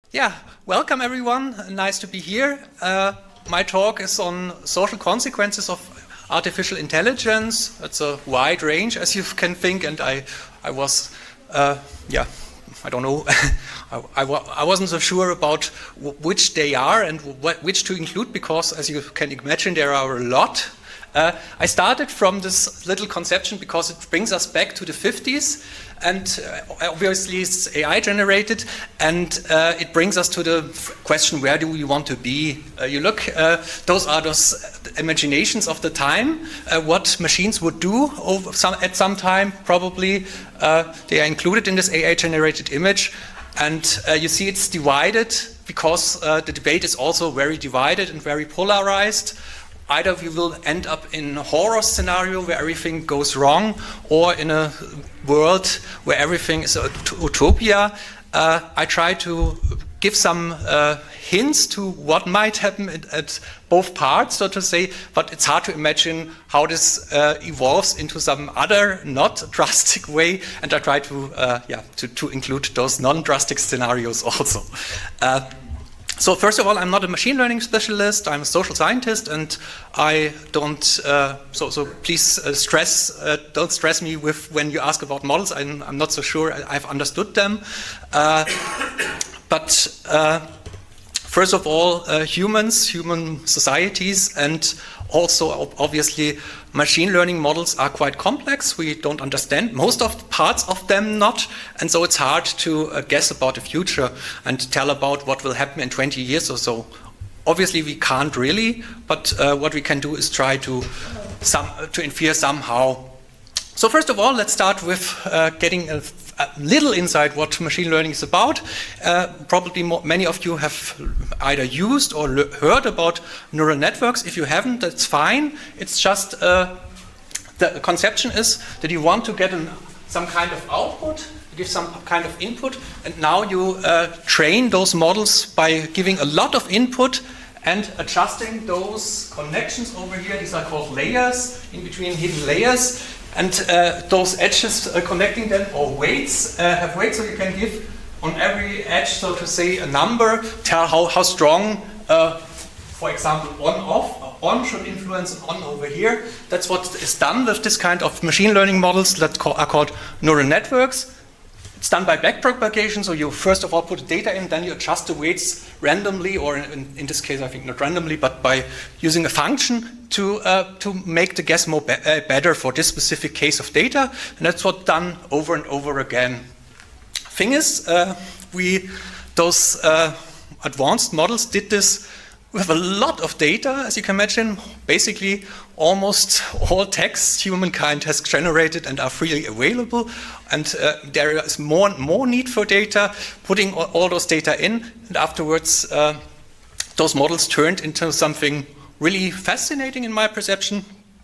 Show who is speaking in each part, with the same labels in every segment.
Speaker 1: Yeah, welcome everyone. Nice to be here. My talk is on social consequences of artificial intelligence. It's a wide range, as you can think, and I was, I don't know. I wasn't so sure about which they are and which to include, because, as you can imagine, there are a lot. I started from this little conception because it brings us back to the 50s, and obviously it's AI generated, and it brings us to the question, where do we want to be? You look, those are those imaginations of the time, what machines would do at some time, probably. They are included in this AI generated image, and you see it's divided because the debate is also very divided and very polarized. Either we will end up in a horror scenario where everything goes wrong, or in a world where everything is a utopia. I try to give some hints to what might happen at both parts, so to say, but it's hard to imagine how this evolves into some other not drastic way, and I try to include those non-drastic scenarios also. So first of all, I'm not a machine learning specialist. I'm a social scientist, and I don't. So please don't stress me with when you ask about models. I'm not so sure I've understood them. But first of all, human societies, and also obviously machine learning models are quite complex. We don't understand most of the parts of them not, and so it's hard to guess about the future and tell about what will happen in 20 years or so. Obviously we can't really, but what we can do is try to infer somehow. So first of all, let's start with getting a little insight what machine learning is about. Probably many of you have either used or heard about neural networks. If you haven't, that's fine. It's just the conception is that you want to get some kind of output, give some kind of input, and now you train those models by giving a lot of input and adjusting those connections over here. These are called layers, in between hidden layers. And those edges connecting them, or weights, have weights, so you can give on every edge, so to say, a number, tell how strong, for example, on should influence on over here. That's what is done with this kind of machine learning models that are called neural networks. It's done by backpropagation, so you first of all put the data in, then you adjust the weights randomly, or in this case I think not randomly, but by using a function to make the guess better for this specific case of data, and that's what's done over and over again. Thing is, those advanced models did this with a lot of data, as you can imagine. Basically, almost all texts humankind has generated and are freely available, and there is more and more need for data, putting all those data in, and afterwards those models turned into something really fascinating in my perception.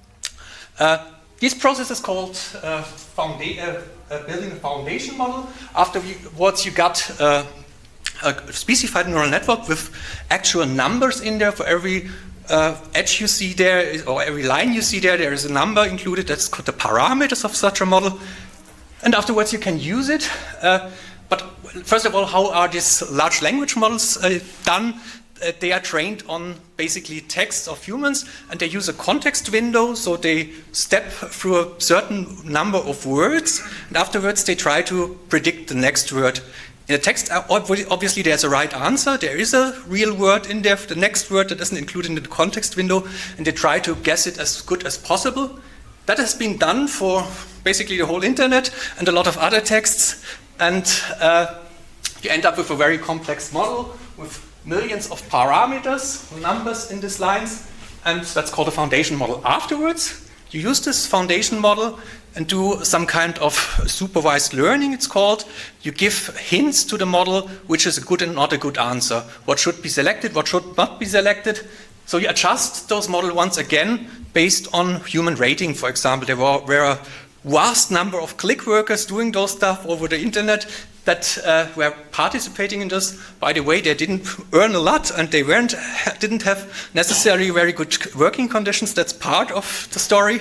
Speaker 1: This process is called building a foundation model. Afterwards you got a specified neural network with actual numbers in there. For every edge you see there, or every line you see there, there is a number included. That's called the parameters of such a model. And afterwards you can use it. But first of all, how are these large language models done? They are trained on basically texts of humans, and they use a context window, so they step through a certain number of words, and afterwards they try to predict the next word. In a text, obviously there's a right answer. There is a real word in there, the next word that isn't included in the context window, and they try to guess it as good as possible. That has been done for basically the whole internet and a lot of other texts, and you end up with a very complex model with millions of parameters, numbers in these lines, and that's called a foundation model. Afterwards, you use this foundation model and do some kind of supervised learning, it's called. You give hints to the model, which is a good and not a good answer. What should be selected, what should not be selected. So you adjust those models once again based on human rating, for example. There were a vast number of click workers doing those stuff over the internet that were participating in this. By the way, they didn't earn a lot, and they didn't have necessarily very good working conditions. That's part of the story.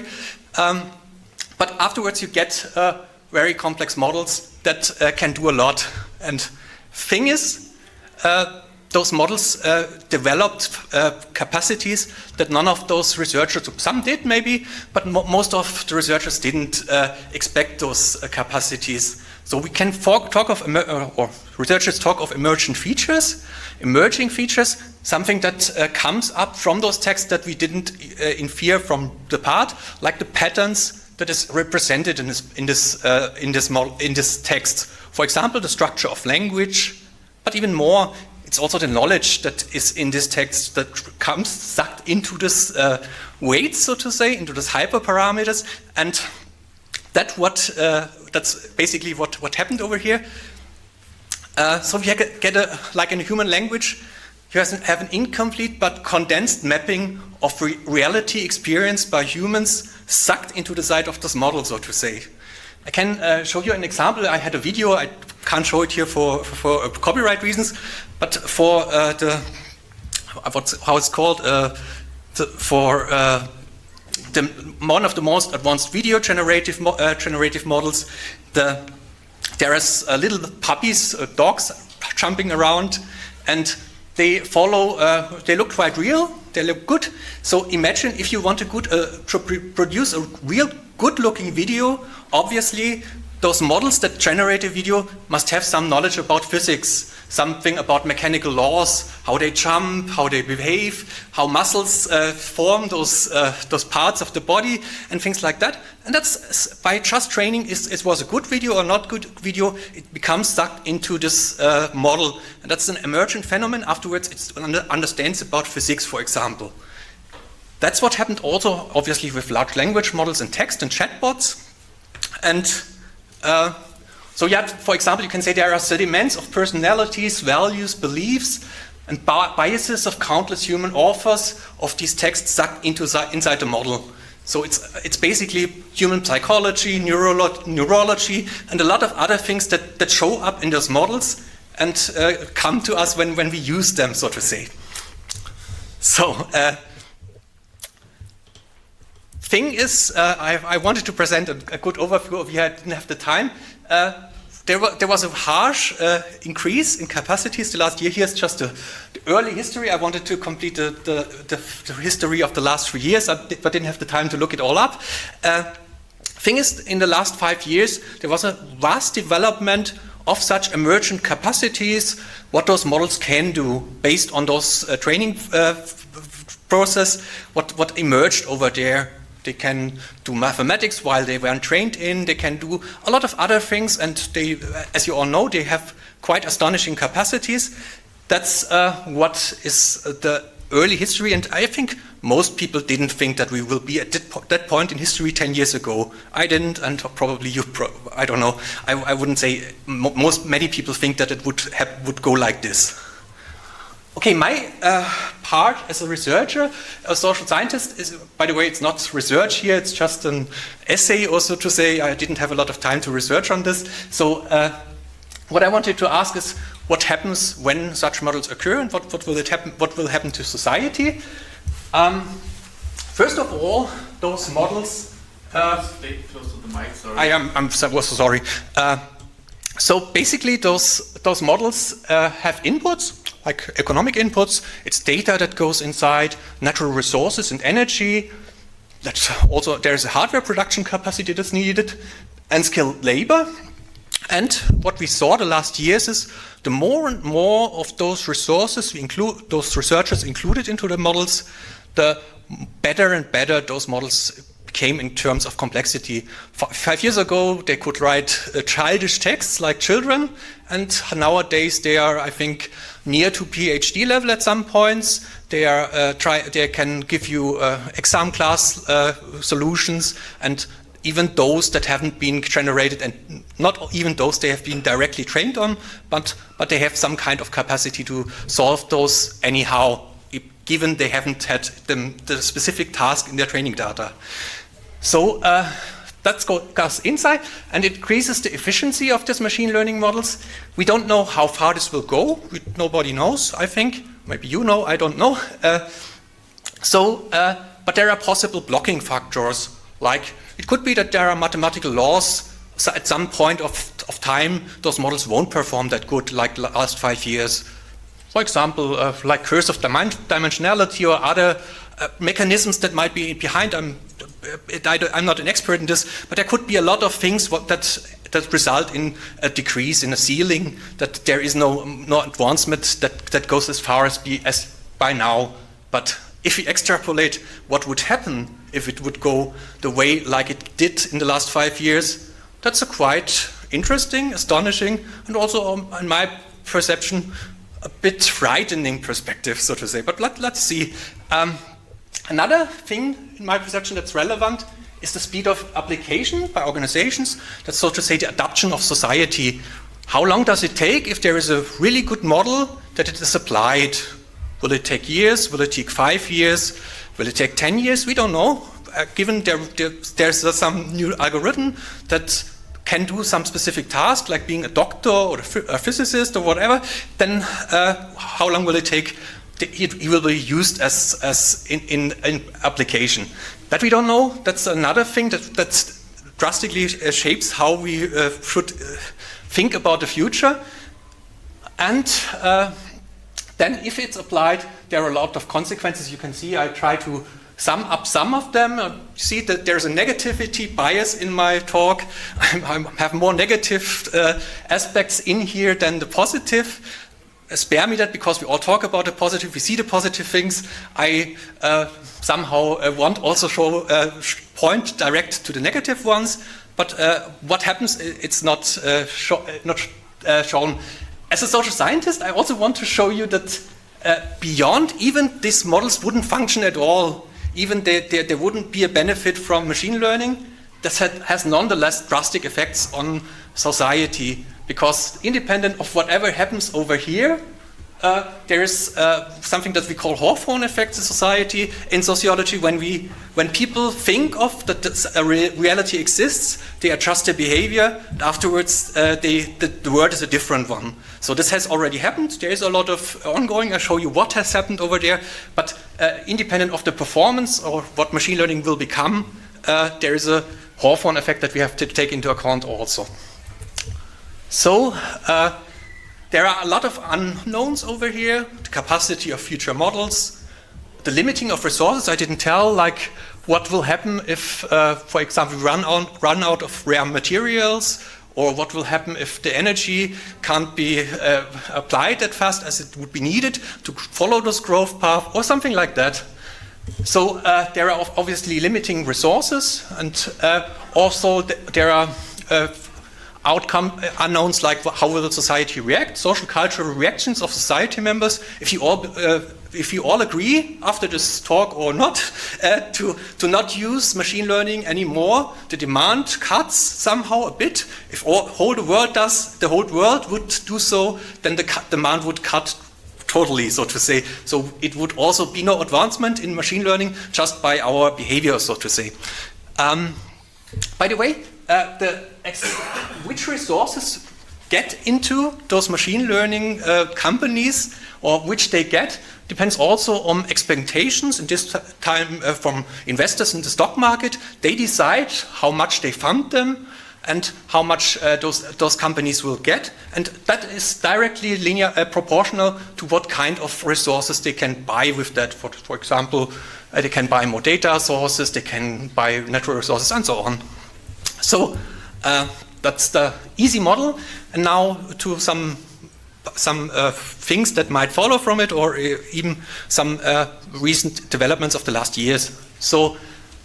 Speaker 1: But afterwards you get very complex models that can do a lot. And thing is, those models developed capacities that none of those researchers, some did maybe, but most of the researchers didn't expect those capacities. So we can talk of, or researchers talk of emerging features, something that comes up from those texts that we didn't infer from the part, like the patterns that is represented in this text. For example, the structure of language, but even more, it's also the knowledge that is in this text that comes sucked into this weight, so to say, into this hyperparameters, and that's basically what happened over here. So we get like in a human language, you have an incomplete but condensed mapping of reality experienced by humans sucked into the side of this model, so to say. I can show you an example. I had a video. I can't show it here for copyright reasons, but for how it's called, for one of the most advanced video generative models. There is little puppies, dogs jumping around, and they follow. They look quite real. They look good. So imagine if you want to produce a real good-looking video. Obviously, those models that generate a video must have some knowledge about physics, something about mechanical laws, how they jump, how they behave, how muscles form those parts of the body, and things like that. And that's by just training. It was a good video or not good video. It becomes sucked into this model, and that's an emergent phenomenon. Afterwards, it understands about physics, for example. That's what happened also, obviously, with large language models and text and chatbots. And so yeah, for example, you can say there are sediments of personalities, values, beliefs, and biases of countless human authors of these texts sucked inside the model. So it's basically human psychology, neurology, and a lot of other things that show up in those models and come to us when we use them, so to say. So thing is, I wanted to present a good overview of. We didn't have the time. There was a harsh increase in capacities the last year. Here's just the early history. I wanted to complete the history of the last 3 years, but didn't have the time to look it all up. Thing is, in the last 5 years, there was a vast development of such emergent capacities, what those models can do based on those training process, what emerged over there. They can do mathematics while they weren't trained in. They can do a lot of other things, and they, as you all know, they have quite astonishing capacities. That's what is the early history, and I think most people didn't think that we will be at that point in history 10 years ago. I didn't, and probably you. I don't know. I wouldn't say many people think that it would go like this. Okay, my part as a researcher, a social scientist, is, by the way, it's not research here, it's just an essay also to say. I didn't have a lot of time to research on this. So what I wanted to ask is what happens when such models occur, and what will happen to society. First of all, those models...
Speaker 2: Stay close to the mic, sorry.
Speaker 1: I'm so sorry. So basically those models have inputs, like economic inputs. It's data that goes inside, natural resources and energy. That's also, there's a hardware production capacity that's needed, and skilled labor. And what we saw the last years is the more and more of those resources we include, those researchers included into the models, the better and better those models became in terms of complexity. 5 years ago, they could write childish texts like children, and nowadays they are, I think, near to PhD level at some points. They are they can give you exam class solutions, and even those that haven't been generated, and not even those they have been directly trained on, but they have some kind of capacity to solve those anyhow, given they haven't had the specific task in their training data. So that goes inside, and it increases the efficiency of these machine learning models. We don't know how far this will go. Nobody knows, I think. Maybe you know, I don't know. But there are possible blocking factors, like it could be that there are mathematical laws. So at some point of time, those models won't perform that good, like the last 5 years. for example, like curse of dimensionality or other mechanisms that might be behind. I'm not an expert in this, but there could be a lot of things that result in a decrease in a ceiling, that there is no advancement that goes as far as by now. But if we extrapolate what would happen if it would go the way like it did in the last 5 years, that's a quite interesting, astonishing, and also, in my perception, a bit frightening perspective, so to say. But let's see. Another thing, in my perception, that's relevant is the speed of application by organizations. That's, so to say, the adoption of society. How long does it take if there is a really good model that it is applied? Will it take years? Will it take 5 years? Will it take 10 years? We don't know. Given there's some new algorithm that can do some specific task, like being a doctor or a physicist or whatever, then how long will it take? It will be used as in application. That we don't know. That's another thing that drastically shapes how we should think about the future. And then if it's applied, there are a lot of consequences. You can see I try to sum up some of them. You see that there's a negativity bias in my talk. I have more negative aspects in here than the positive. Spare me that, because we all talk about the positive, we see the positive things. I somehow want also point direct to the negative ones, but what happens, it's not shown. As a social scientist, I also want to show you that beyond even these models wouldn't function at all, even there wouldn't be a benefit from machine learning, that has nonetheless drastic effects on society. Because independent of whatever happens over here, there is something that we call Hawthorne effect in society, in sociology. When people think of that a reality exists, they adjust their behavior. Afterwards, the world is a different one. So this has already happened. There is a lot of ongoing. I'll show you what has happened over there. But independent of the performance or what machine learning will become, there is a Hawthorne effect that we have to take into account also. So there are a lot of unknowns over here. The capacity of future models, the limiting of resources. I didn't tell, like what will happen if, for example, we run out of rare materials, or what will happen if the energy can't be applied as fast as it would be needed to follow this growth path, or something like that. So there are obviously limiting resources, and also there are outcome unknowns, like how will the society react, social cultural reactions of society members. If you all agree after this talk or not to not use machine learning anymore, the demand cuts somehow a bit. If the whole world would do so, then the demand would cut totally, so to say. So it would also be no advancement in machine learning just by our behavior, so to say. By the way, which resources get into those machine learning companies, or which they get, depends also on expectations, and this time from investors in the stock market. They decide how much they fund them and how much those companies will get, and that is directly proportional to what kind of resources they can buy with that. For example, they can buy more data sources, they can buy natural resources, and so on. So that's the easy model, and now to some things that might follow from it, or even some recent developments of the last years. So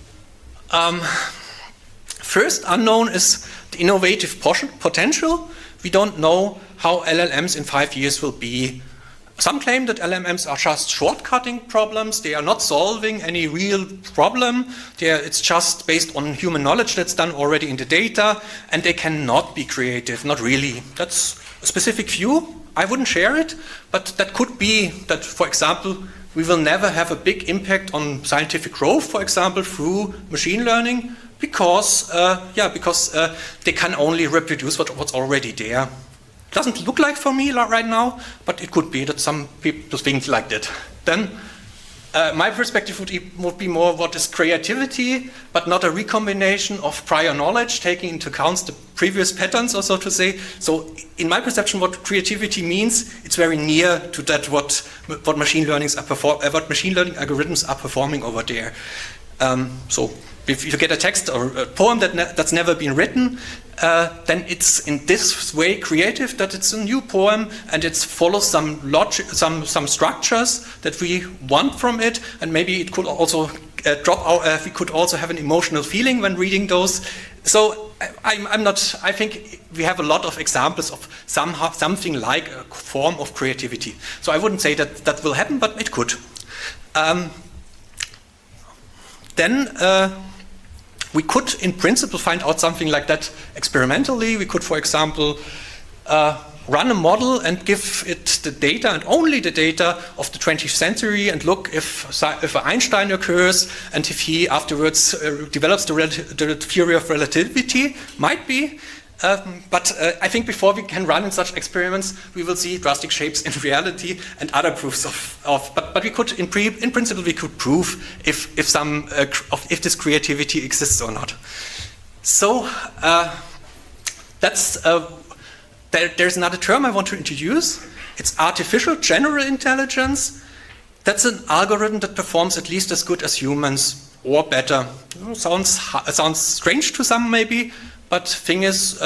Speaker 1: first unknown is the innovative potential. We don't know how LLMs in 5 years will be. Some claim that LLMs are just shortcutting problems. They are not solving any real problem. It's just based on human knowledge that's done already in the data, and they cannot be creative, not really. That's a specific view. I wouldn't share it, but that could be that, for example, we will never have a big impact on scientific growth, for example, through machine learning, because they can only reproduce what's already there. Doesn't look like for me right now, but it could be that some people think like that. Then My perspective would be more what is creativity, but not a recombination of prior knowledge, taking into account the previous patterns, or so to say. So, in my perception, what creativity means, it's very near to that what machine learning algorithms are performing over there. So, if you get a text or a poem that's never been written, then it's in this way creative that it's a new poem and it follows some logic, some structures that we want from it, and maybe it could also drop out. We could also have an emotional feeling when reading those. So I think we have a lot of examples of something like a form of creativity. So I wouldn't say that will happen, but it could. We could, in principle, find out something like that experimentally. We could, for example, run a model and give it the data, and only the data of the 20th century, and look if Einstein occurs, and if he afterwards develops the theory of relativity. Might be. But I think before we can run in such experiments, we will see drastic shapes in reality and other proofs but we could, in principle, we could prove if this creativity exists or not. So there's another term I want to introduce. It's artificial general intelligence. That's an algorithm that performs at least as good as humans, or better. Sounds strange to some, maybe. But thing is,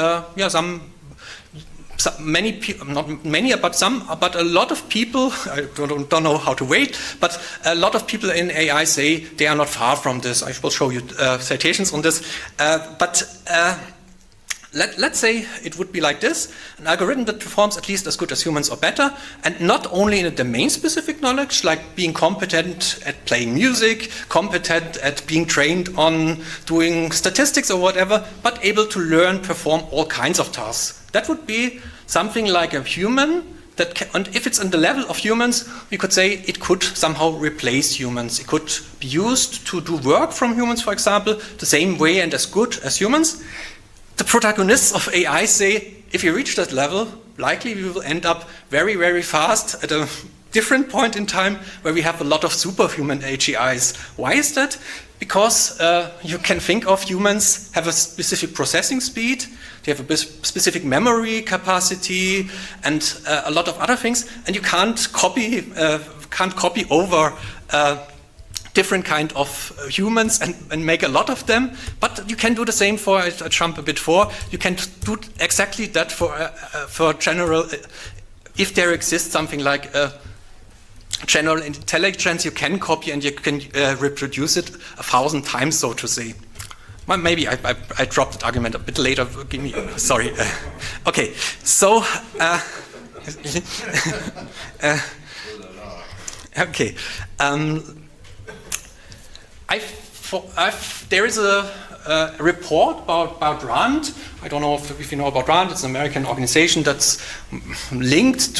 Speaker 1: many people, not many, but a lot of people, I don't know how to wait, but a lot of people in AI say they are not far from this. I will show you citations on this. Let's say it would be like this: an algorithm that performs at least as good as humans or better, and not only in a domain-specific knowledge, like being competent at playing music, competent at being trained on doing statistics or whatever, but able to learn, perform all kinds of tasks. That would be something like a human that and if it's on the level of humans, we could say it could somehow replace humans. It could be used to do work from humans, for example, the same way and as good as humans. The protagonists of AI say, if you reach that level, likely we will end up very, very fast at a different point in time where we have a lot of superhuman AGIs. Why is that? Because you can think of humans have a specific processing speed, they have a specific memory capacity, and a lot of other things, and you can't copy over different kind of humans and make a lot of them, but you can do the same for, I jump a bit forward, you can do exactly that for general, if there exists something like general intelligence, you can copy and you can reproduce it 1,000 times, so to say. Well, maybe I dropped that argument a bit later, sorry. Okay, so, okay. There is a report about RAND. I don't know if you know about RAND. It's an American organization that's linked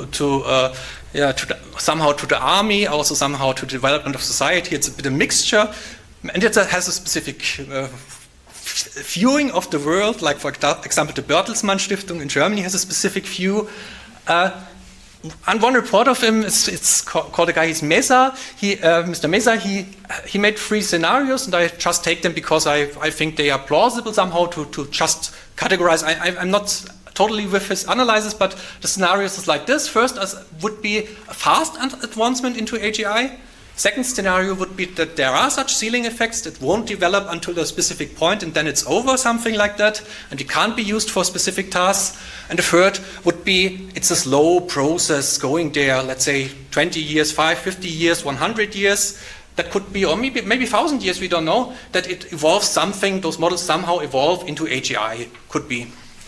Speaker 1: somehow to the army, also somehow to the development of society. It's a bit of a mixture, and it has a specific viewing of the world. Like, for example, the Bertelsmann Stiftung in Germany has a specific view. And one report of him, it's called a guy, he's Mesa. Mr. Mesa, he made 3 scenarios, and I just take them because I think they are plausible somehow to just categorize. I'm not totally with his analysis, but the scenarios is like this. First would be a fast advancement into AGI. Second scenario would be that there are such ceiling effects that won't develop until a specific point, and then it's over, something like that, and it can't be used for specific tasks. And the third would be it's a slow process going there, let's say 20 years, 50 years, 100 years. That could be, or maybe 1,000 years, we don't know, that it evolves something, those models somehow evolve into AGI, could be.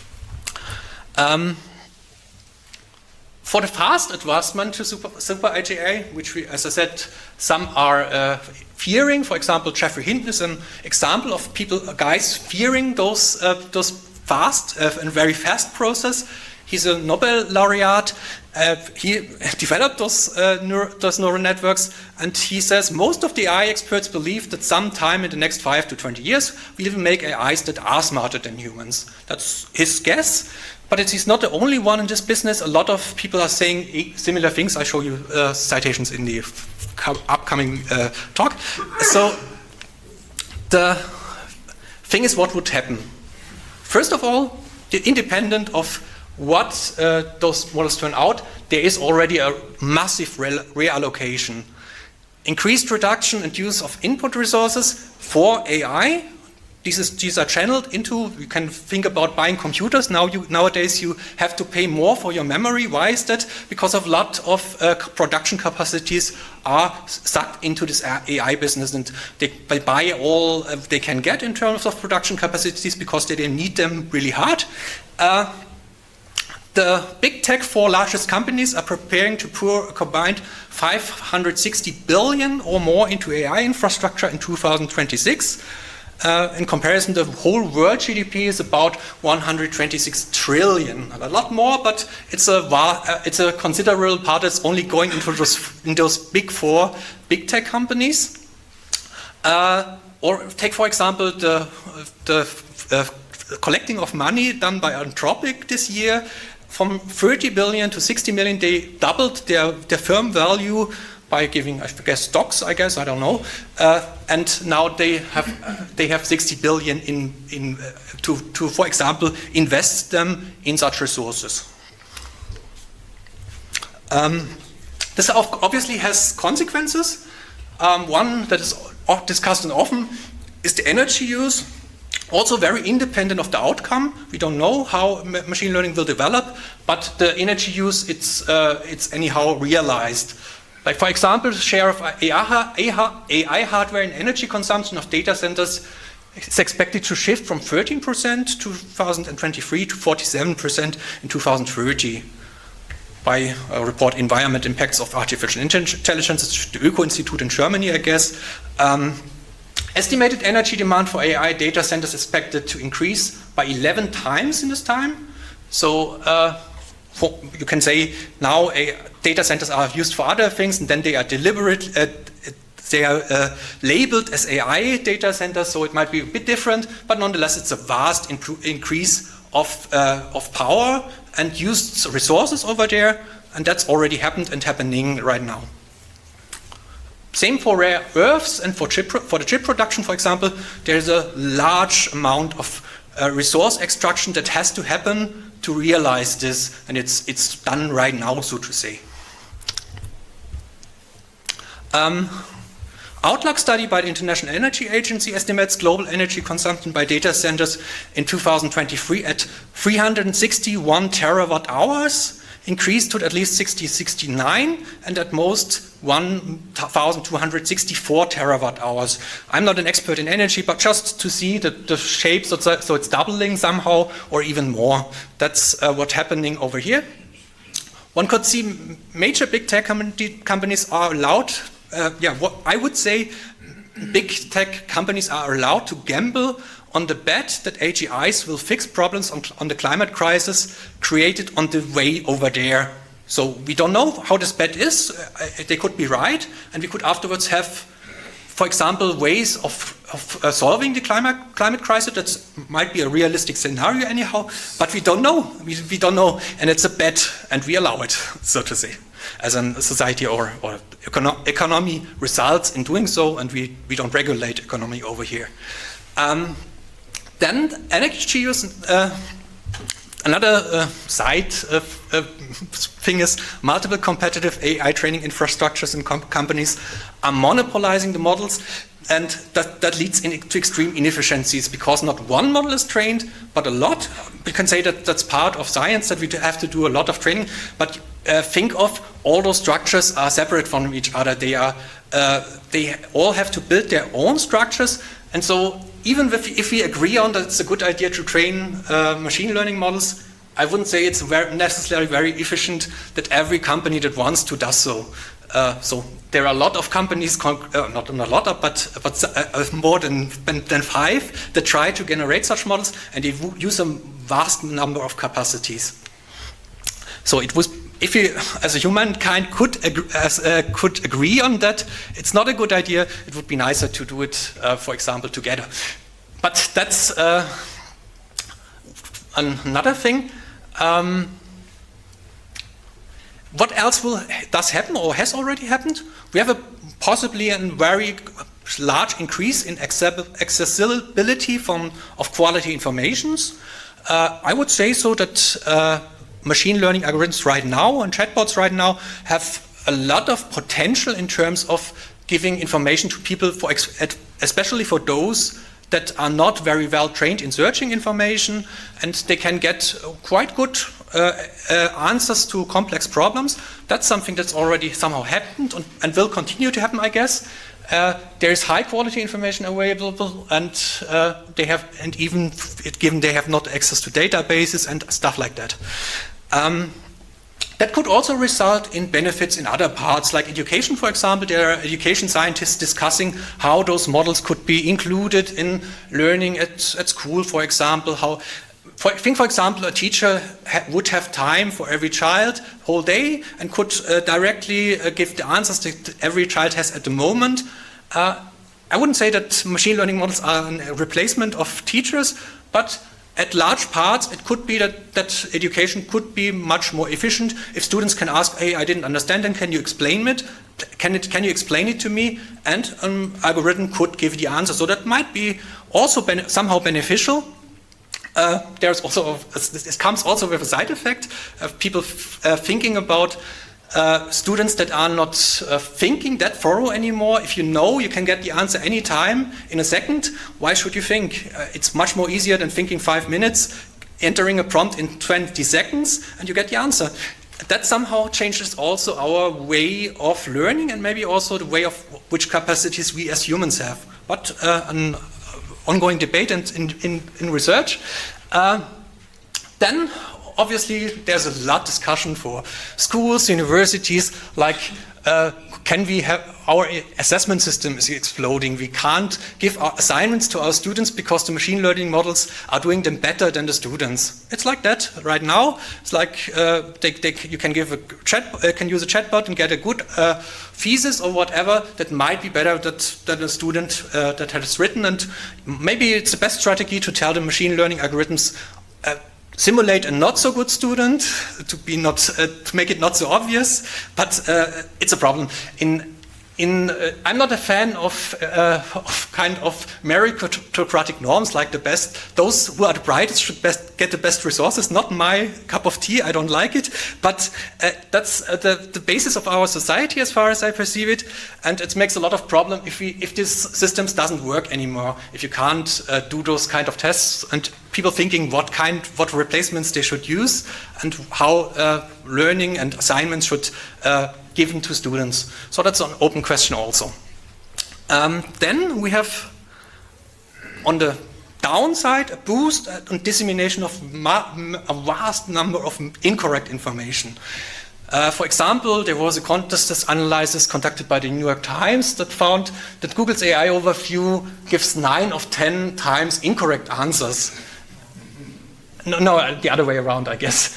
Speaker 1: For the fast advancement to super AGI, which we, as I said, some are fearing. For example, Geoffrey Hinton is an example of guys fearing those fast and very fast process. He's a Nobel laureate. He developed those neural networks, and he says most of the AI experts believe that sometime in the next 5 to 20 years, we will make AIs that are smarter than humans. That's his guess. But he's not the only one in this business. A lot of people are saying similar things. I show you citations in the upcoming talk. So the thing is, what would happen? First of all, independent of what those models turn out, there is already a massive reallocation. Increased reduction and use of input resources for AI. These are channeled into, you can think about buying computers. Nowadays you have to pay more for your memory. Why is that? Because a lot of production capacities are sucked into this AI business, and they buy all they can get in terms of production capacities because they need them really hard. The big tech four largest companies are preparing to pour a combined 560 billion or more into AI infrastructure in 2026. In comparison, the whole world GDP is about 126 trillion. A lot more, but it's a considerable part that's only going into those big four big tech companies. Or take, for example, the collecting of money done by Anthropic this year. From 30 billion to 60 million, they doubled their firm value by giving, I guess, stocks, I don't know. And now they have 60 billion to, for example, invest them in such resources. This obviously has consequences. One that is discussed often is the energy use. Also very independent of the outcome. We don't know how machine learning will develop, but the energy use, it's anyhow realized. Like, for example, the share of AI hardware in energy consumption of data centers is expected to shift from 13% in 2023 to 47% in 2030 by a report Environment Impacts of Artificial Intelligence. It's the Öko-Institut in Germany, I guess. Estimated energy demand for AI data centers is expected to increase by 11 times in this time. So you can say now data centers are used for other things, and then they are labeled as AI data centers, so it might be a bit different, but nonetheless it's a vast increase of power and used resources over there, and that's already happened and happening right now. Same for rare earths and for the chip production, for example. There's a large amount of resource extraction that has to happen to realize this, and it's done right now, so to say. Outlook study by the International Energy Agency estimates global energy consumption by data centers in 2023 at 361 terawatt hours, increased to at least 69, and at most 1,264 terawatt hours. I'm not an expert in energy, but just to see the shapes, so it's doubling somehow or even more. That's what's happening over here. One could see major big tech companies are allowed, what I would say big tech companies are allowed to gamble on the bet that AGIs will fix problems on the climate crisis created on the way over there. So we don't know how this bet is. They could be right, and we could afterwards have, for example, ways of solving the climate crisis. That might be a realistic scenario anyhow, but we don't know. We don't know, and it's a bet, and we allow it, so to say, as a society or economy results in doing so, and we don't regulate economy over here. Then energy use. Another side thing is multiple competitive AI training infrastructures and companies are monopolizing the models, and that leads to extreme inefficiencies because not one model is trained, but a lot. We can say that that's part of science, that we have to do a lot of training, but think of all those structures are separate from each other. They all have to build their own structures, and so even if we agree on that it's a good idea to train machine learning models, I wouldn't say it's necessarily very efficient that every company that wants to does so. So there are a lot of companies, not a lot of, but more than 5 that try to generate such models, and they use a vast number of capacities. So it was, if you, as a humankind, could agree on that, it's not a good idea. It would be nicer to do it, for example, together. But that's another thing. What else does happen or has already happened? We have a possibly a very large increase in accessibility of quality informations. I would say so that machine learning algorithms right now and chatbots right now have a lot of potential in terms of giving information to people, especially for those that are not very well trained in searching information, and they can get quite good answers to complex problems. That's something that's already somehow happened and will continue to happen, I guess. There is high quality information available, and even given they have not access to databases and stuff like that. That could also result in benefits in other parts, like education, for example. There are education scientists discussing how those models could be included in learning at school, for example. Think, for example, a teacher would have time for every child whole day and could directly give the answers that every child has at the moment. I wouldn't say that machine learning models are a replacement of teachers, but at large parts, it could be that education could be much more efficient if students can ask, hey, I didn't understand, and can you explain it? Can you explain it to me? And an algorithm could give the answer. So that might be also somehow beneficial. There's also this comes also with a side effect of people thinking about students that are not thinking that thorough anymore. If you know you can get the answer anytime in a second, why should you think? It's much more easier than thinking 5 minutes, entering a prompt in 20 seconds, and you get the answer. That somehow changes also our way of learning, and maybe also the way of which capacities we as humans have. But an ongoing debate in research. Then, obviously, there's a lot of discussion for schools, universities, like can we have, our assessment system is exploding. We can't give our assignments to our students because the machine learning models are doing them better than the students. It's like that right now. It's like you can give can use a chatbot and get a good thesis or whatever that might be better than a student that has written. And maybe it's the best strategy to tell the machine learning algorithms simulate a not so good student to make it not so obvious, but it's a problem. I'm not a fan of kind of meritocratic norms like the best. Those who are the brightest should get the best resources. Not my cup of tea. I don't like it. But that's the basis of our society, as far as I perceive it. And it makes a lot of problem if this systems doesn't work anymore. If you can't do those kind of tests, and people thinking what replacements they should use, and how learning and assignments should given to students. So that's an open question also. Then we have, on the downside, a boost and dissemination of a vast number of incorrect information. For example, there was a contest analysis conducted by the New York Times that found that Google's AI overview gives 9 of 10 times incorrect answers. No, the other way around, I guess.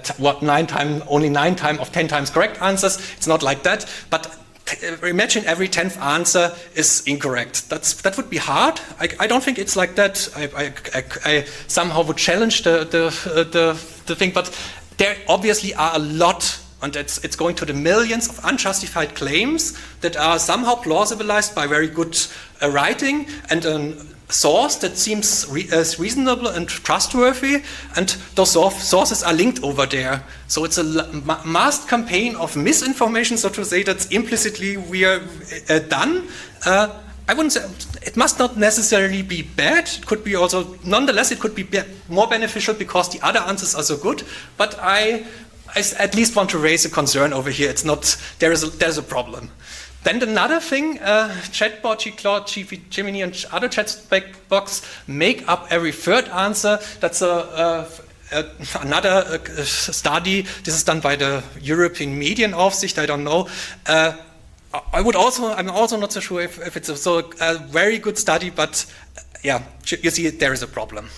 Speaker 1: Only 9 times of 10 times correct answers. It's not like that. But imagine every 10th answer is incorrect. That would be hard. I don't think it's like that. I somehow would challenge the thing. But there obviously are a lot, and it's going to the millions of unjustified claims that are somehow plausibilized by very good writing and source that seems reasonable and trustworthy, and those sources are linked over there. So it's a mass campaign of misinformation, so to say, that's implicitly we are done. I wouldn't say it must not necessarily be bad. It could be also, nonetheless, it could be more beneficial because the other answers are so good. But I at least want to raise a concern over here. It's not there's a problem. Then another thing, chatbot, Claude, Gemini, and other chatbots make up every third answer. That's another study. This is done by the European Medienaufsicht. I don't know. I'm also not so sure if it's a very good study, but yeah, you see, there is a problem.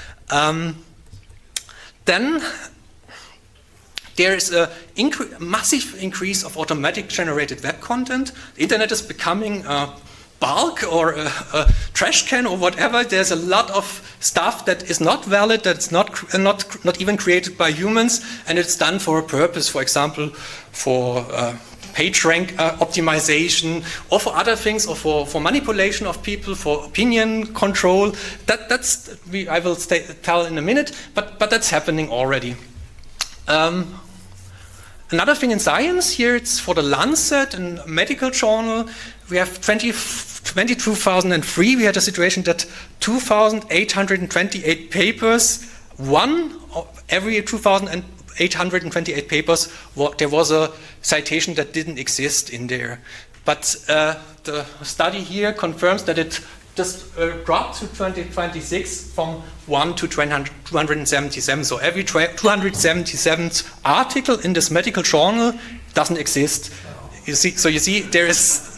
Speaker 1: Then there is a massive increase of automatic generated web content. The internet is becoming a bulk or a trash can or whatever. There's a lot of stuff that is not valid, that's not even created by humans, and it's done for a purpose. For example, for page rank optimization, or for other things, or for manipulation of people, for opinion control. I will tell in a minute, but that's happening already. Another thing in science, here it's for the Lancet, a medical journal. We have 2003, we had a situation that 2,828 papers, one of every 2,828 papers, there was a citation that didn't exist in there. But the study here confirms that it just dropped to 2026 from 1 to 277. So every 277th article in this medical journal doesn't exist. You see, there's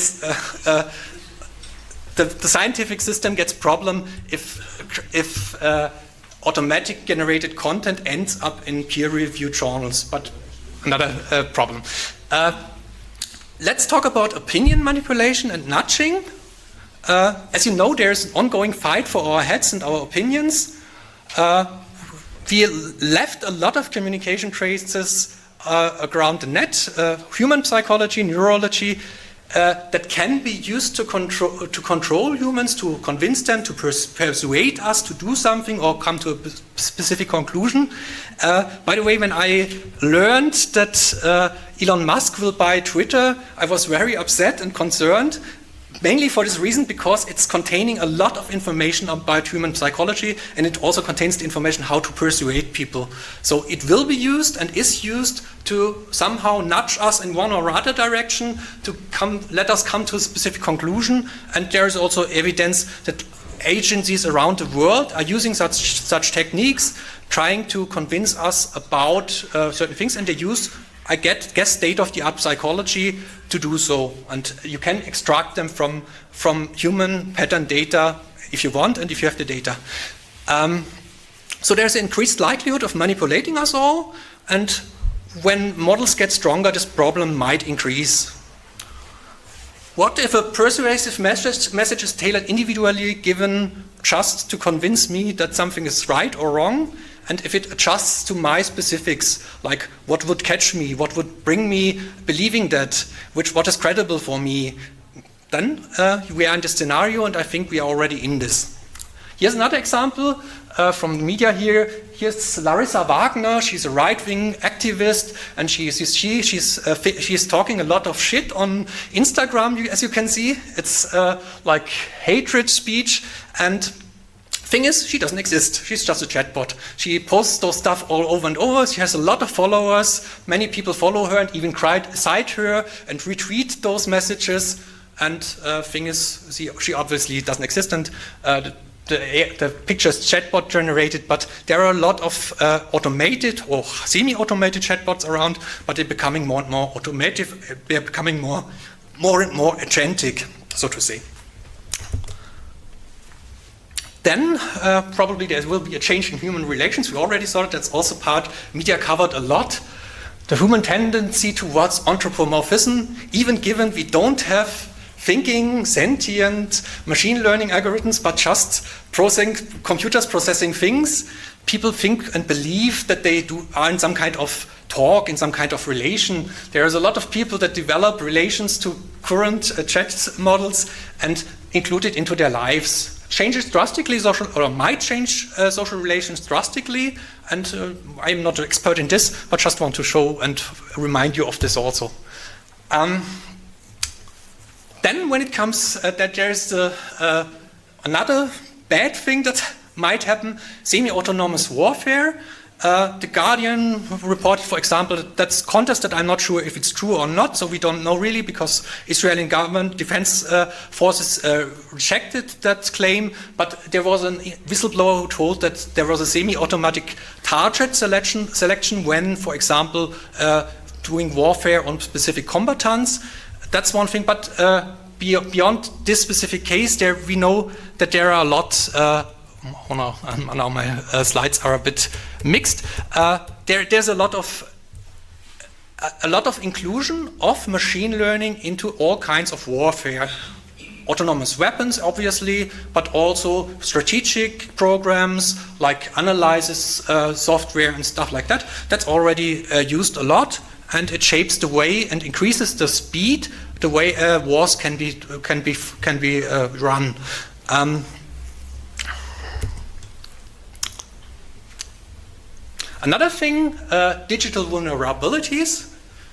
Speaker 1: the scientific system gets problem if automatic generated content ends up in peer-reviewed journals. But another problem. Let's talk about opinion manipulation and nudging. As you know, there's an ongoing fight for our heads and our opinions. We left a lot of communication traces around the net, human psychology, neurology, that can be used to control humans, to convince them, to persuade us to do something or come to a specific conclusion. By the way, when I learned that Elon Musk will buy Twitter, I was very upset and concerned, mainly for this reason, because it's containing a lot of information about human psychology, and it also contains the information how to persuade people. So it will be used and is used to somehow nudge us in one or other direction, to let us come to a specific conclusion. And there is also evidence that agencies around the world are using such techniques, trying to convince us about certain things, and they use, I guess, state-of-the-art psychology to do so. And you can extract them from human pattern data if you want and if you have the data. So there's an increased likelihood of manipulating us all, and when models get stronger, this problem might increase. What if a persuasive message is tailored individually, given just to convince me that something is right or wrong? And if it adjusts to my specifics, like what would catch me, what would bring me believing that, what is credible for me, then we are in this scenario, and I think we are already in this. Here's another example from the media here. Here's Larissa Wagner. She's a right-wing activist, and she's talking a lot of shit on Instagram, as you can see. It's like hatred speech, and thing is, she doesn't exist. She's just a chatbot. She posts those stuff all over and over. She has a lot of followers. Many people follow her and even cite her and retweet those messages. And thing is, she obviously doesn't exist. And the picture is chatbot generated, but there are a lot of automated or semi-automated chatbots around, but they're becoming more and more automated. They're becoming more and more agentic, so to say. Then probably there will be a change in human relations. We already saw it. That's also part media covered a lot. The human tendency towards anthropomorphism, even given we don't have thinking, sentient, machine learning algorithms, but just computers processing things. People think and believe that they are in some kind of talk, in some kind of relation. There's a lot of people that develop relations to current chat models and include it into their lives. Changes drastically might change social relations drastically, and I'm not an expert in this, but just want to show and remind you of this also. Then when it comes that there's another bad thing that might happen, semi-autonomous warfare. The Guardian reported, for example, that's contested. I'm not sure if it's true or not, so we don't know really, because Israeli government defense forces rejected that claim. But there was a whistleblower who told that there was a semi-automatic target selection when, for example, doing warfare on specific combatants. That's one thing, but beyond this specific case, we know that there are a lot. Now my slides are a bit mixed. There's a lot of inclusion of machine learning into all kinds of warfare. Autonomous weapons, obviously, but also strategic programs like analysis software and stuff like that. That's already used a lot. and it shapes the way and increases the speed the way wars can be run. Another thing, digital vulnerabilities.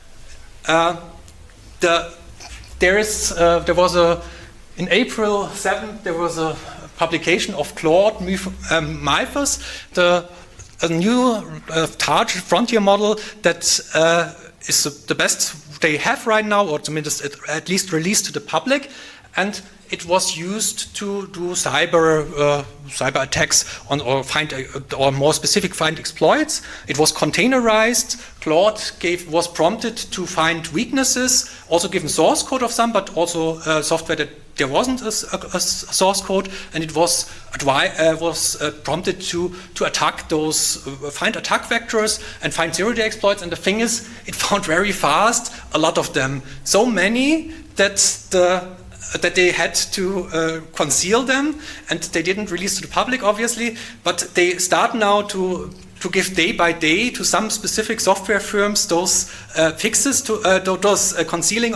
Speaker 1: In April 7th, there was a publication of Claude Mythos, a new large frontier model that is the best they have right now, or at least released to the public, and it was used to do cyber attacks or more specific find exploits. It was containerized. Claude was prompted to find weaknesses, also given source code of some, but also software that there wasn't a source code, and it was prompted to attack those, find attack vectors and find zero-day exploits. And the thing is, it found very fast a lot of them, so many that they had to conceal them, and they didn't release to the public, obviously, but they start now to give day by day to some specific software firms those fixes to those concealing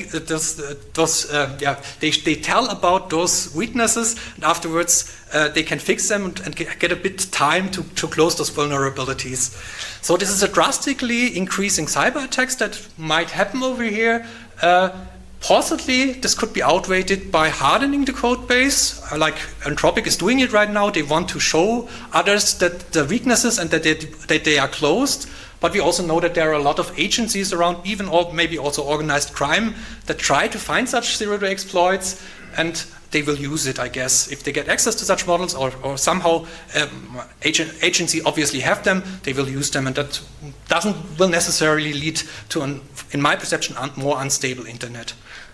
Speaker 1: they tell about those weaknesses, and afterwards they can fix them and get a bit time to close those vulnerabilities. So this is a drastically increasing cyber attacks that might happen over here. Possibly, this could be outweighed by hardening the code base, like Anthropic is doing it right now. They want to show others that the weaknesses and that they are closed. But we also know that there are a lot of agencies around, maybe also organized crime, that try to find such zero-day exploits, and they will use it, I guess. If they get access to such models or somehow agency obviously have them, they will use them, and that will necessarily lead to, in my perception, more unstable internet.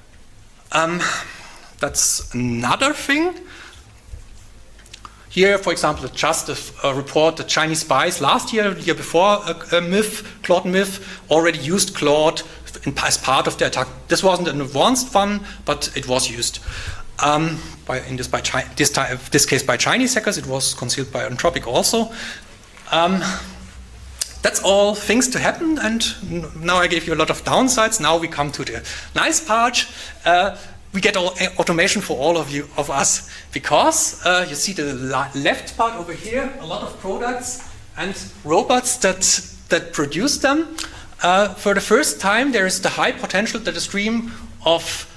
Speaker 1: That's another thing. Here, for example, just a report, the Chinese spies last year, the year before, Claude Myth, already used Claude as part of the attack. This wasn't an advanced one, but it was used. In this case by Chinese hackers. It was concealed by Anthropic also. That's all things to happen, and now I gave you a lot of downsides. Now we come to the nice part. We get automation for all of us, because you see the left part over here, a lot of products and robots that produce them. For the first time, there is the high potential that a stream of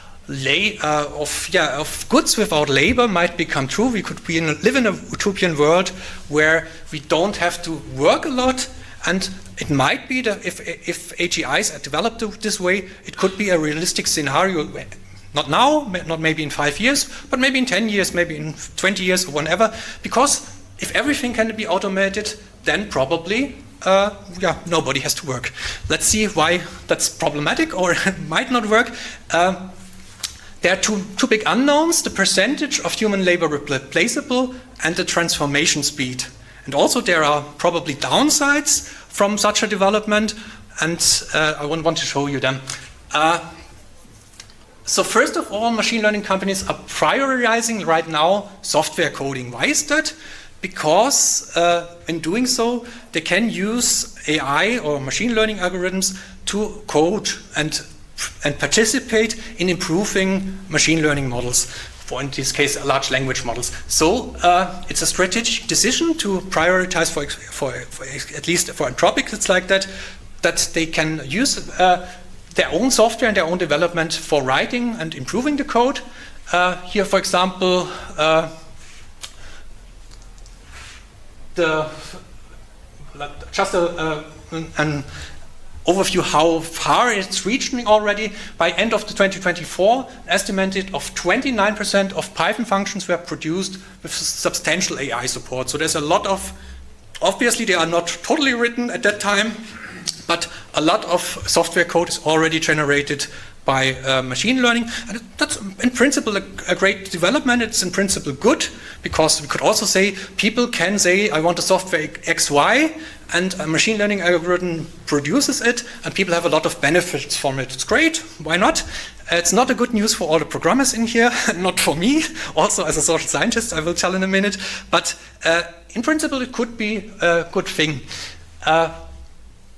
Speaker 1: goods without labor might become true. We could live in a utopian world where we don't have to work a lot, and it might be that if AGIs are developed this way, it could be a realistic scenario. Not now, not maybe in 5 years, but maybe in 10 years, maybe in 20 years or whenever. Because if everything can be automated, then probably nobody has to work. Let's see why that's problematic or might not work. There are two big unknowns: the percentage of human labor replaceable and the transformation speed. And also there are probably downsides from such a development, and I want to show you them. So first of all, machine learning companies are prioritizing right now software coding. Why is that? Because in doing so, they can use AI or machine learning algorithms to code and participate in improving machine learning models, for in this case, large language models. So it's a strategic decision to prioritize for at least for Anthropic, it's like that they can use their own software and their own development for writing and improving the code. Here, for example, just an overview how far it's reaching already. By end of the 2024, an estimated of 29% of Python functions were produced with substantial AI support. So there's a lot of, obviously they are not totally written at that time, but a lot of software code is already generated by machine learning. And that's in principle a great development. It's in principle good, because we could also say people can say, I want a software XY, and a machine learning algorithm produces it, and people have a lot of benefits from it. It's great, why not? It's not a good news for all the programmers in here, not for me, also as a social scientist, I will tell in a minute, but in principle it could be a good thing.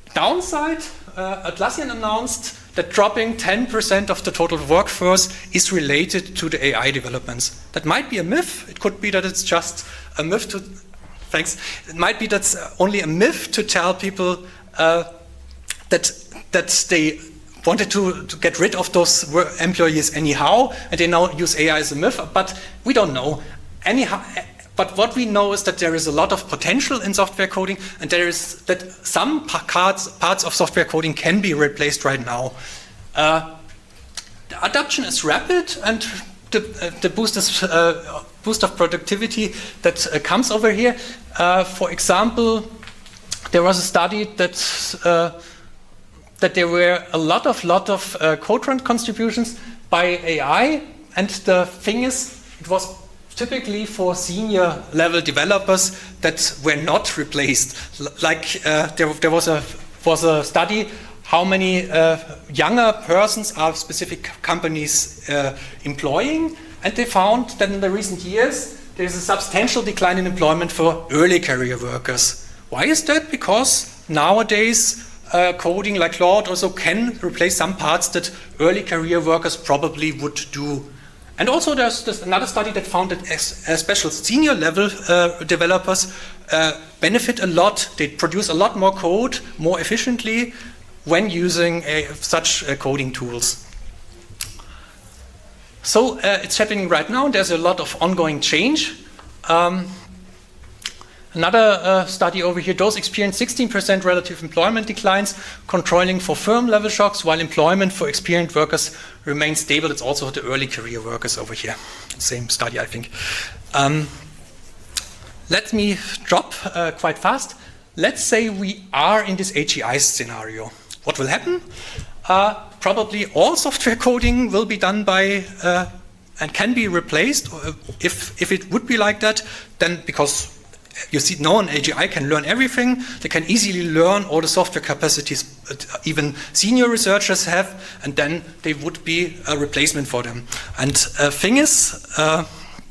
Speaker 1: downside, Atlassian announced that dropping 10% of the total workforce is related to the AI developments. That might be a myth. It could be that it's just a myth to, thanks. It might be that's only a myth to tell people that they wanted to get rid of those employees anyhow, and they now use AI as a myth, but we don't know. Anyhow, but what we know is that there is a lot of potential in software coding, and there is that some parts of software coding can be replaced right now. The adoption is rapid, and the boost of productivity that comes over here. For example, there was a study that there were a lot of code run contributions by AI, and the thing is, it was typically for senior level developers that were not replaced. Like there was a study how many younger persons are specific companies employing, and they found that in the recent years there is a substantial decline in employment for early career workers. Why is that? Because nowadays coding like Claude also can replace some parts that early career workers probably would do. And also there's another study that found that especially senior level developers benefit a lot. They produce a lot more code more efficiently when using such coding tools. So it's happening right now. There's a lot of ongoing change. Another study over here, those experience 16% relative employment declines, controlling for firm level shocks, while employment for experienced workers remains stable. It's also the early career workers over here. Same study, I think. Let me drop quite fast. Let's say we are in this AGI scenario. What will happen? Probably all software coding will be done by and can be replaced. If it would be like that, then because you see, no one AGI can learn everything. They can easily learn all the software capacities even senior researchers have, and then they would be a replacement for them. And thing is, I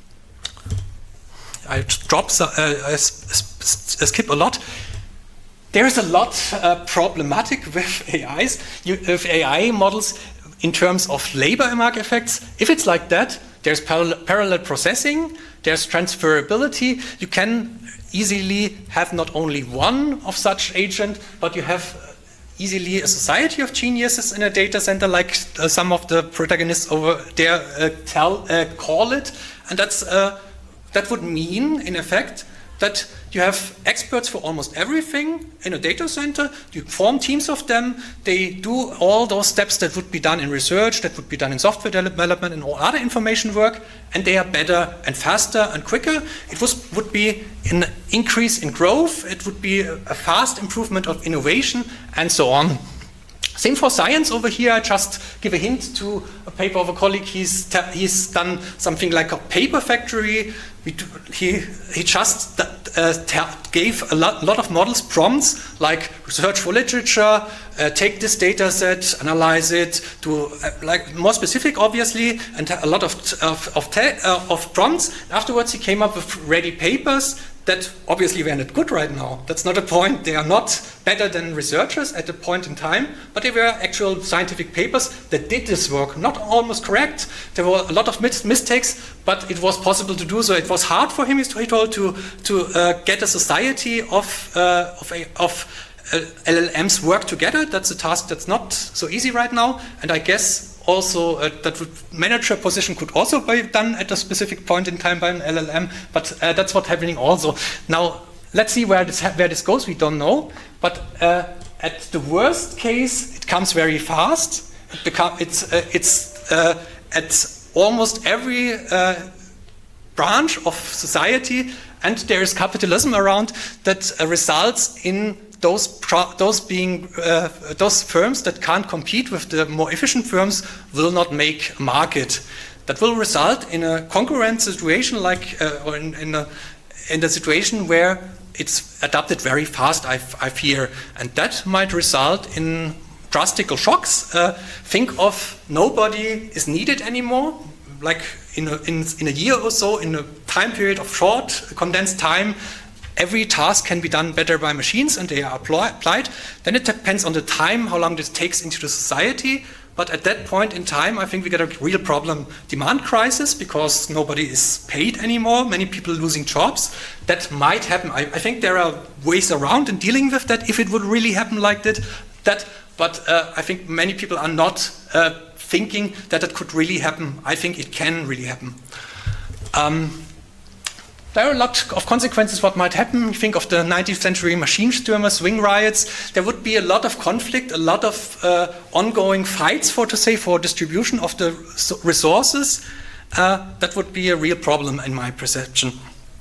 Speaker 1: skip a lot. There is a lot problematic with AIs, with AI models in terms of labor market effects. If it's like that, there's parallel processing, there's transferability. You can easily have not only one of such agent, but you have easily a society of geniuses in a data center, like some of the protagonists over there call it. And that would mean, in effect, that you have experts for almost everything in a data center. You form teams of them. They do all those steps that would be done in research, that would be done in software development and all other information work, and they are better and faster and quicker. It would be an increase in growth. It would be a fast improvement of innovation, and so on. Same for science over here. I just give a hint to a paper of a colleague. He's done something like a paper factory. He just gave a lot of models prompts like search for literature, take this data set, analyze it, do like more specific obviously, and a lot of prompts. Afterwards he came up with ready papers that obviously were not good right now. That's not a point. They are not better than researchers at a point in time, but they were actual scientific papers that did this work. Not almost correct. There were a lot of mistakes, but it was possible to do so. It was hard for him, he told, to get a society of LLMs work together. That's a task that's not so easy right now, and I guess also that manager position could also be done at a specific point in time by an LLM, but that's what's happening also. Now, let's see where this goes. We don't know, but at the worst case, it comes very fast. It's at almost every branch of society, and there is capitalism around that results in those firms that can't compete with the more efficient firms will not make a market. That will result in a concurrent situation, like or in a situation where it's adapted very fast, I fear, and that might result in drastic shocks. Think of nobody is needed anymore, like in a year or so, in a time period of short, condensed time. every task can be done better by machines and they are applied. Then it depends on the time, how long this takes into the society. But at that point in time, I think we get a real problem, demand crisis, because nobody is paid anymore, many people losing jobs. That might happen. I think there are ways around in dealing with that if it would really happen like that. But I think many people are not thinking that it could really happen. I think it can really happen. There are a lot of consequences what might happen. You think of the 19th century machine stürmer, swing riots. There would be a lot of conflict, a lot of ongoing fights, for distribution of the resources. That would be a real problem in my perception.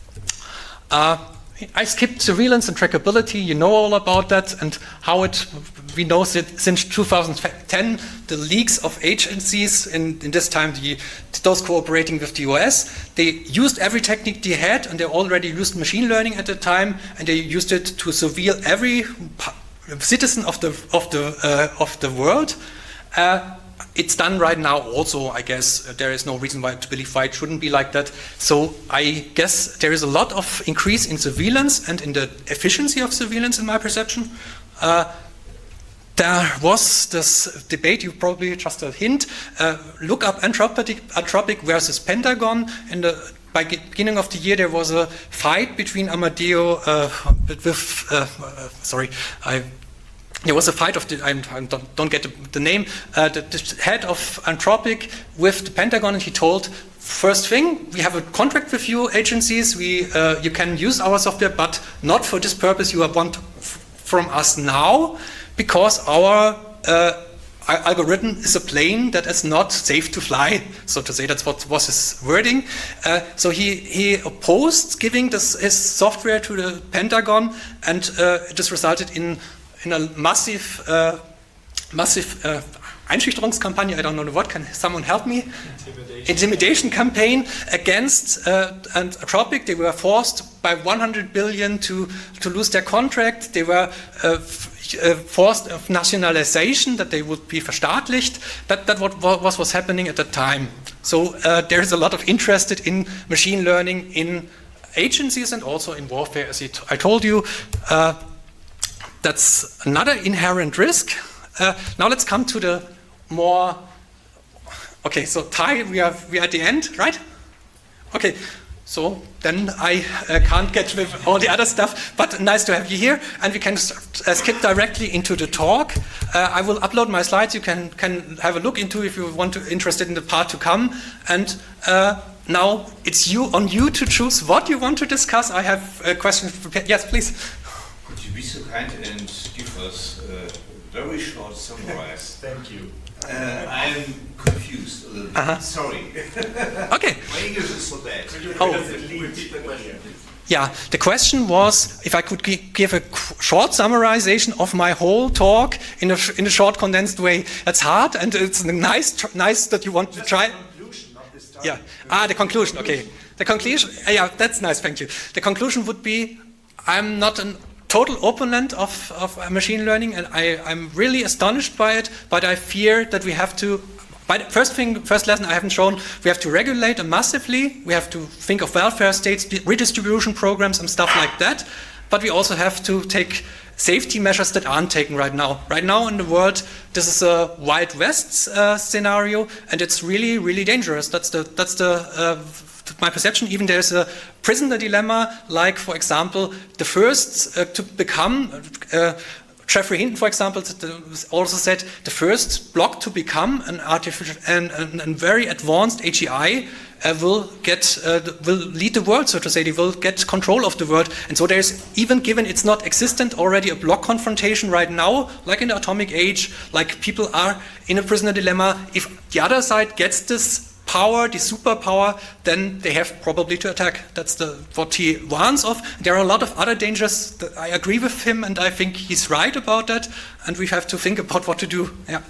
Speaker 1: I skipped surveillance and trackability. You know all about that and how we know that since 2010, the leaks of agencies, in this time those cooperating with the US, they used every technique they had, and they already used machine learning at the time, and they used it to surveil every citizen of the world. It's done right now also, I guess. There is no reason to believe why it shouldn't be like that. So I guess there is a lot of increase in surveillance and in the efficiency of surveillance in my perception. There was this debate, you probably just a hint, look up Anthropic versus Pentagon. By beginning of the year, there was a fight between Amadeo there was a fight of I don't get the name, the head of Anthropic with the Pentagon, and he told, first thing, we have a contract with you agencies, you can use our software, but not for this purpose you want from us now, because our algorithm is a plane that is not safe to fly, so to say. That's what was his wording. So he opposed giving his software to the Pentagon, and this resulted in a massive Einschüchterungskampagne, I don't know the word, can someone help me? Intimidation campaign against Anthropic. They were forced by 100 billion to lose their contract. They were forced of nationalization, that they would be verstaatlicht. That was happening at the time. So there is a lot of interest in machine learning in agencies and also in warfare, as I told you. That's another inherent risk. Now let's come to the more. Okay, so Ty, we are at the end, right? Okay, so then I can't get with all the other stuff, but nice to have you here, and we can skip directly into the talk. I will upload my slides. You can have a look into if you want to interested in the part to come, and now it's on you to choose what you want to discuss. I have a question prepared. Yes, please.
Speaker 3: Could you be so kind and give us a very short summary?
Speaker 2: Thank you.
Speaker 3: I'm confused a little bit. Sorry.
Speaker 1: Okay.
Speaker 3: My English is so bad.
Speaker 2: Could you repeat the question, please?
Speaker 1: Yeah, the question was if I could give a short summarization of my whole talk in a short, condensed way. That's hard, and it's nice that you want to try.
Speaker 2: The conclusion, not the start.
Speaker 1: Yeah. The conclusion. Okay. The conclusion. Yeah, that's nice. Thank you. The conclusion would be, I'm not a total opponent of machine learning, and I'm really astonished by it. But I fear that we have to. First lesson I haven't shown, we have to regulate massively, we have to think of welfare states, redistribution programs and stuff like that, but we also have to take safety measures that aren't taken right now. Right now in the world, this is a Wild West scenario, and it's really, really dangerous. That's my perception. Even there's a prisoner dilemma, like, for example, the first to become Jeffrey Hinton, for example, also said the first block to become an artificial and very advanced AGI will lead the world, so to say. They will get control of the world, and so there's, even given it's not existent already, a block confrontation right now, like in the atomic age, like people are in a prisoner dilemma. If the other side gets this power, the superpower, then they have probably to attack. That's what he warns of. There are a lot of other dangers that I agree with him, and I think he's right about that, and we have to think about what to do. Yeah.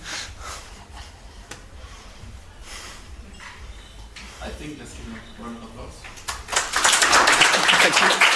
Speaker 2: I think let's give him a round of applause.
Speaker 1: Thank you.